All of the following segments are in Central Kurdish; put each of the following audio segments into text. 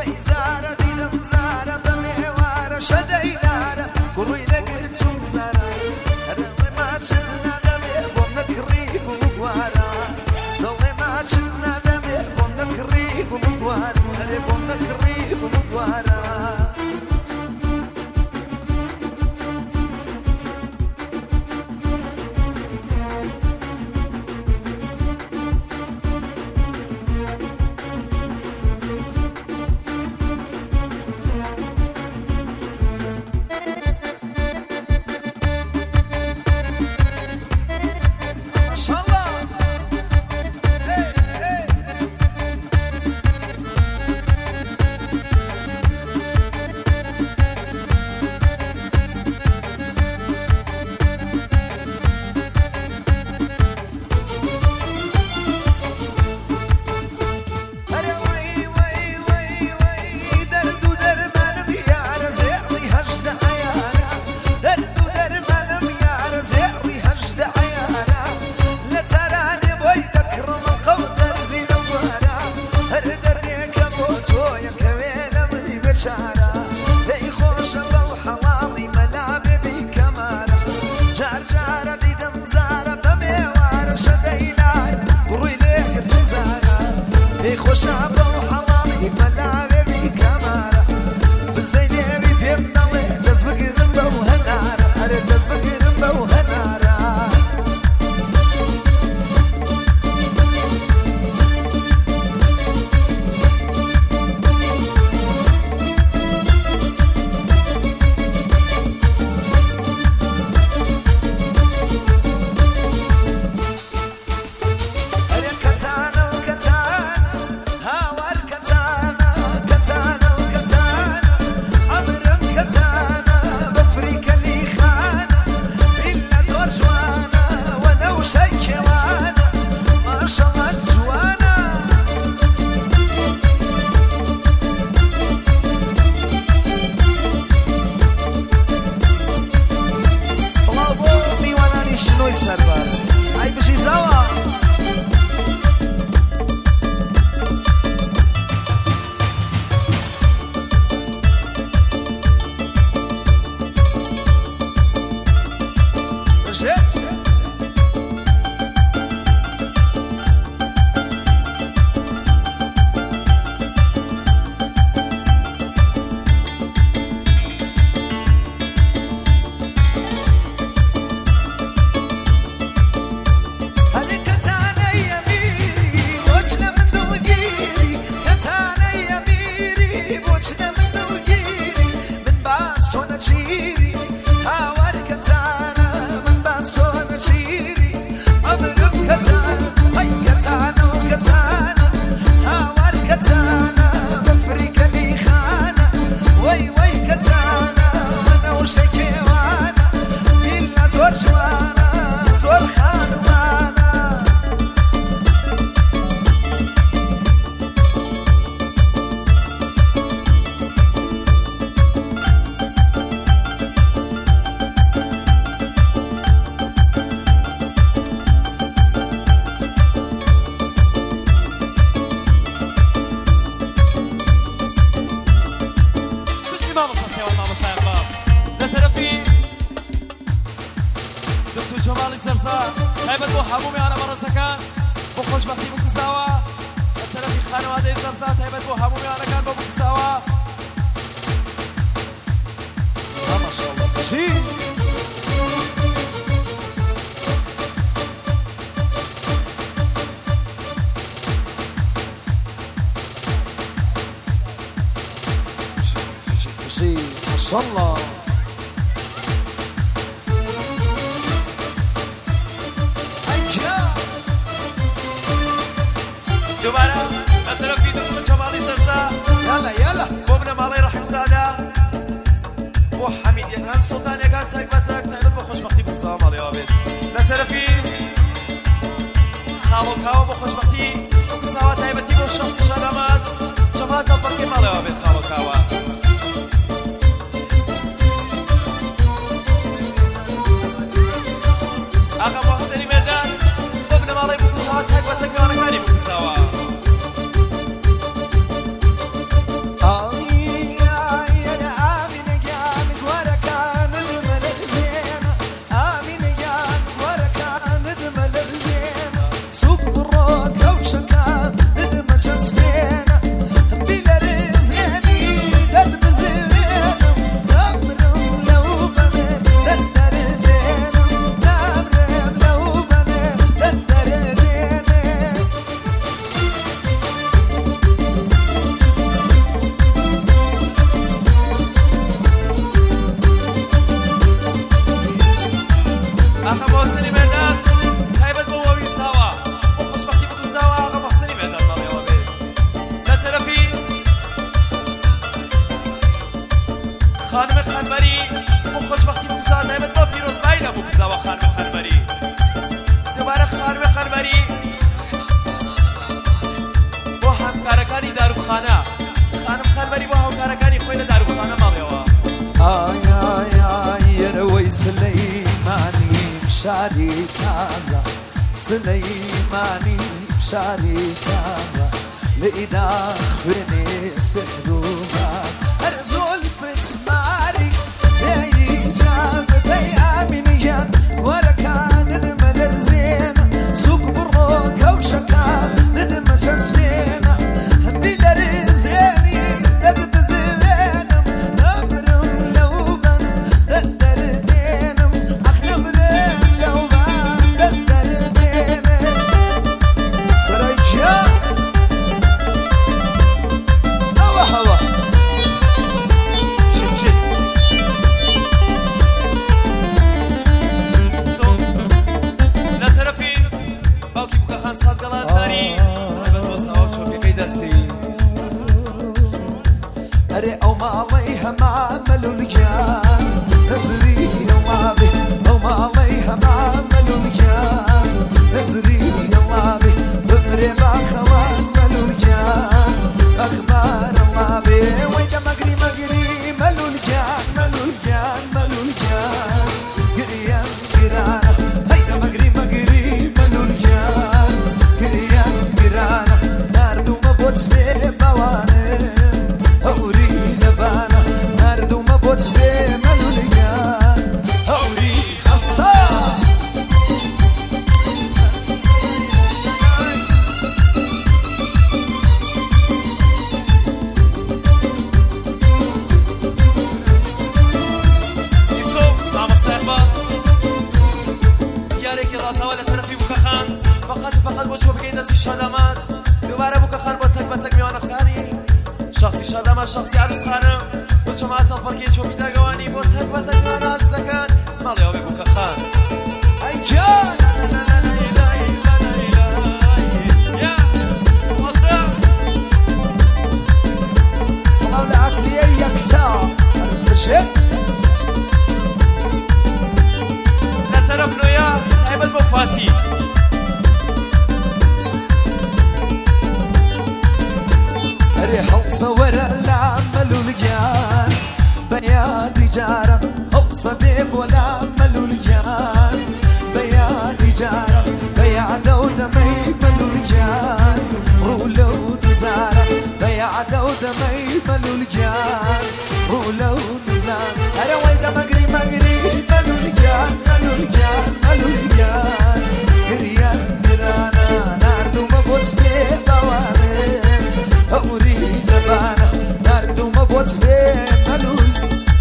زارە دیدەم زارە بە مێوارە شەدەیدارە کوڕی لەگرتم زارە هەرڵێ ماچن نادەمێ بۆم نەکڕی گوڵوارە دڵێ ماچن نادەمێ بۆم نەکڕی گوڵوارە هەرێ بۆم نەکڕی گوڵوارە الله دوباره اطرافی دکتر جمالی سرسا يلا يلا بابنا مالي رحم ساده بو حمید یکان سلطان یکان تک بتک تایبت با خوشبختی بسام مالی آبید لطرفی خالو کاو با خوشبختی بساوا تایبتی با شخص شلامت جماعت البرکی مالی آبید خالو کاو آقا محسنی مرداد بابنا مالی بساوا تک بتک بیانکانی بساوا ئاقا محسنی مێرداد تایبەت بۆ وەوی ساوە بۆ خۆشبەختی بکوزاوە ئاقا محسنی مێرداد ماڵێەوە بێ لە تەرەفی خانمە خانبەری بۆ خۆشبەختی بکوزاوە تایبەت بۆ پیرۆزبایرە بۆ بکوزاوە خانمە خانبەری دووبارە خانمە خانبەری بۆ هەمکارەکانی داروخانە خانم خانبەری بۆ هاوکارەکانی خۆی لە داروخانە ماڵێەوە ئای ئای ئای ئەرەوەی سلەیمانی شاری تازە سلەیمانی شاری تازە لەئیدا خوێنێ سحروبات هەر زۆلفت ماری دەی ئیجازە دەی ئامینیان وەرەکانت مەلەرزێنە سووک بڕۆ کەوشەکان ددمە چەسبێنە هەندی لەرزێنی دەبزێنم نەمرم لەو بەن دەردەردێنم ئەخ نەمرم لەو بەن دەردەردێنم بەرەی گیان ئەوە هەوە لە تەرەفی باوکی بووکەخان سەدگەڵا زاری تایبەت بۆ ساوە و چۆپیەکەی دەستی ئەرێ ئەو ماڵەی هەما مەلولگیان نەزری ئەو ماڵێ ئەو ماڵەی هەما مەلولگیان نەزری ئەو ماڵێ بمرێ باخەوان مەلولگیان ئەخبار ئەو ماڵێ وەی دەمەگری مەگری مەلولگیان مەلولگیان مەلولگیان گریان گرانە هەی دەمەگری مەگری مەلولگیان گریان گرانە ناردوومە بۆ چێ باوانێ هەوری لەبانە ناردوومە بۆ چێ مەلولگیان هەوری هەسا ئیسۆ مامەسایەقبا دیارێکی ڕاستەوە لە تەرەفی بووکەخان فقط بۆ چۆپەکەی دەستی شادامات دووبارە بووکەخان بۆ تەک بە تەک میوانەخانی شخصی شادامات شخصی عروسخانە بۆ چەمات تەڵپەرکەی چۆپی داگەوانی بۆ تەک بە تەک میوانە عزیزەکان ماڵێەوە بێ بووکەخان ئەی جان سڵاو لە عەتریەی یەکتا بژێت لە تەرەف نوێیە تایبەت بۆ فاتی ئەرێ هەڵسە وەرە لە مەلولگیان بەیادی جارم هەڵسە بێ بۆ لە مەلولگیان بەیادی جارم بەیادە و دەمەی مەلولگیان ڕوو لەو نزارە بەیادە و دەمەی مەلولگیان ڕوو لەو نزان ئەرە وەی دەمەگری مەگری مەلولگیان مەلولگیان مەلولگیان گریان گرانە ناردوومە بۆ چێ باوانێ هەوری لەبانە ناردوومە بۆ چێ مەلول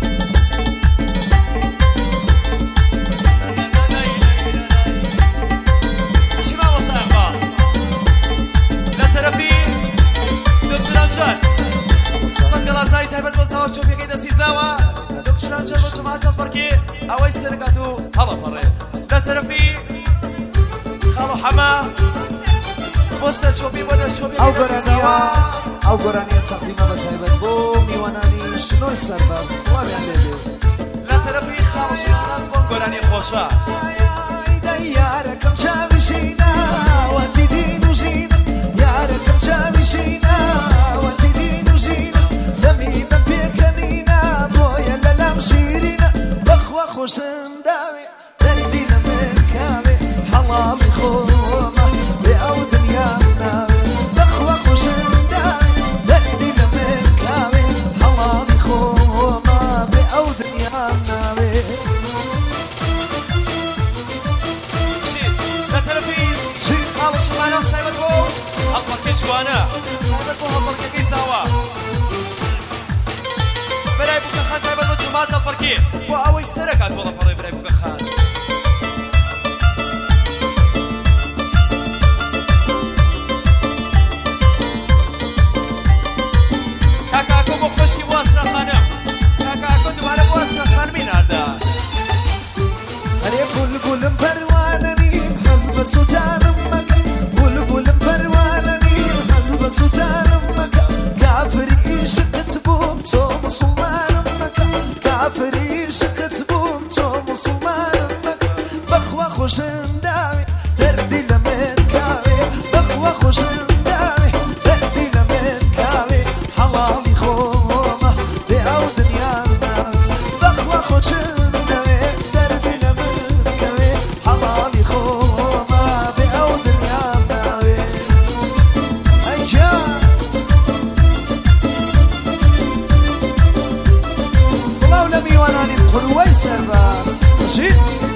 چی مامەسایەقبا لە تەرەفی دکتۆر ئەمجاد سەدگەڵا زاری تایبەت بۆ ساوە چۆپیەکەی دەستی زاوە دکتۆر ئەمجاد بۆ چەمات تەڵپەرکێ ئەوەی سەرکات و هەڵەپەڕێ لە تەرەفی خاڵ و حەما بۆ سەر چۆپی بۆ دەست ئەو چۆپیەکەی دەستی زاوە گۆرانیە ئەو گۆرانیە تەقدیمە بە تایبەت بۆ میوانانی شنۆی سەربەر سڵاویان لێبێ لە تەرەفی خاڵشی ئاڵاز بۆ گۆرانی خۆشە یارەکەم چاویشینە وەتی دین و ژینە یارەکەم چاویشینە وەتی دین و ژینە دەمی بە پێکەنینە بۆیە لەلام شیرینە بەخوا خۆشم داوێ دەیدی لە مرکاوێ حەڵاڵی خۆمە بێ ئەو دنیام ناوێ بەخوا خۆشم داوێ دەیدی لە مرکاوێ حەڵاڵی خۆمە بێ ئەو دنیام ناوێ لە تەرەفی خاڵشی مانەوە سایبەت بۆ هەڵپەرکەی جوانە تایبەت بۆ هەڵپەرکەکەی زاوە بەلای بووکەخان تایبەت بۆ جومات هەڵپەرکێ بۆ ئەوەی سەرەکات وەڵەپەڕێ بەلای بووکەخان کاکاکۆ بۆ خۆشکی بۆ ئەسرەخانە کاکاکۆ دووبارە بۆ ئەسرەخان میناردا ئەرێ گولم عاشقت بوم تو مسلمانم بخوا خوشم داوی دردی لمن کاوی بخوا خوشم داوی دردی لمن کاوی حلالی خوما به او دنیا ناوی بخوا خوشم داوی دردی لمن کاوی حلالی خوما به او دنیا ناوی اینجا صلاو لمیوانانی قروی سرباز ماشي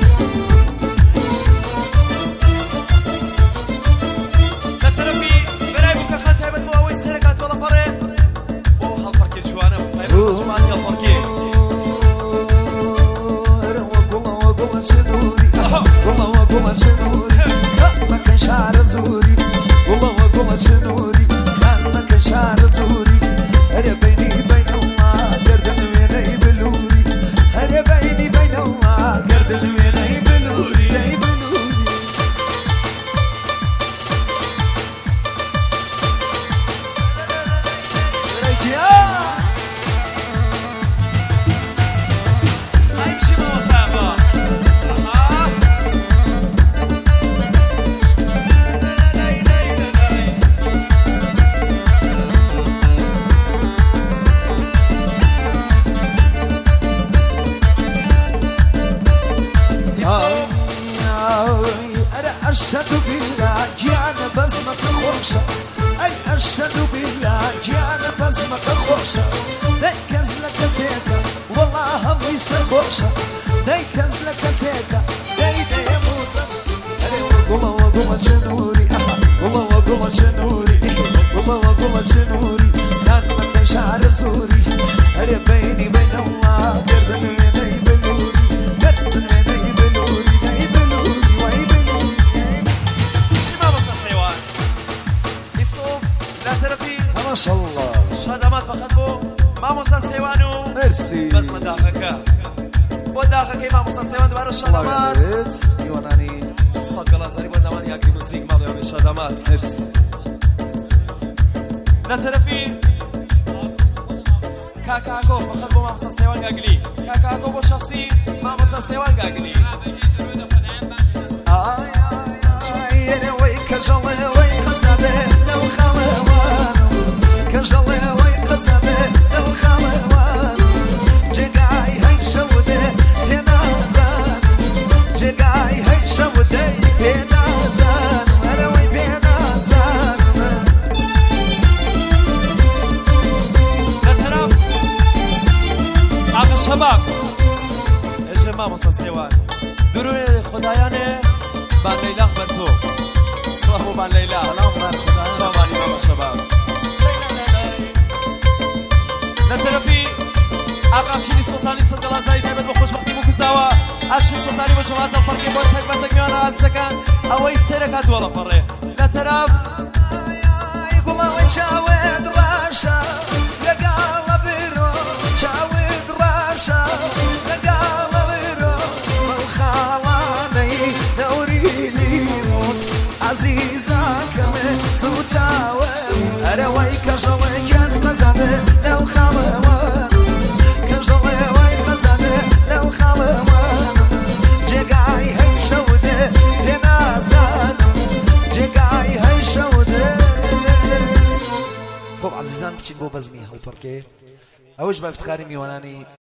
أشهد بالله جانا بسمك خوشة أي أشهد بالله جانا بسمك خوشة ديكز لك سيكا والله ميس خوشة ديكز لك سيكا ديدي موتا والله وقوم شنوري والله وقوم شنوري والله وقوم شنوري كان مكان شعر زوري أري بيني بين الله قردن ويني بلوري قردن ويني بلوري ني بلوري وي بلوري ما شاء الله شادامات فقط بو مامۆستا سێوان و مرسی بەزمە داخەکە بۆ داخەکەی مامۆستا سێوان دوبارە شادامات میوانانی سەد گەڵازاری بۆ دامان یاگری موزیک ماڵێ شادامات مرسی لە تەرەفی کاکاکۆ فقط بۆ مامۆستا سێوان گاگلی کاکاکۆ بۆ شەخسی مامۆستا سێوان گاگلی وەی کەژەڵێ وەی قەزەبێ لەو خاڵێوان کەژەڵێ وەی قەزەبێ لەو خاڵێوان جێگای هەیشەودێ پێنازان جێگای هەیشەودەی پێنازان وەرەوەی پێنازان لە تەرەف ئاغا شەباب ئێژێ مامۆستا سێوان دروێ خودایانێ بان لەیلا بەرتۆ سڵام بۆ بان لەیلا سەلام بەر خودای چاوانی مامۆ شەباب لە تەرەفی ئاغا ئەفشینی سوڵتانی سەد گەڵازایی تایبەت بۆ خۆشبەختی بۆ کوزاوە ئەفشین سوڵتانی بۆ جەماعەتە فەرقی بۆ تەکبەتەک میوانە ئازیزەکان ئەوەی سێرەک هاتووە لە فەڕێ لە تەرەف گوڵاوی چاوێت ڕاشە لەگاڵە برۆ چاوێت ڕاشە لەگاڵە برۆ بەو خاڵانەی دەوری لیموت عەزیزەکەمێ زوو چاوێ ئەرەوەی کەژەڵێ گیان مەزەبێ لەو خاڵەوە کەژەڵێ وەی خەزەبێ لەو خاڵەوە جێگای هەیشەودێ پێنازان جێگای هەیشەودێ خۆ عەزیزان بچین بۆ بەزمی هەڵپەڕکێ ئەوش بە افتخاری میوانانی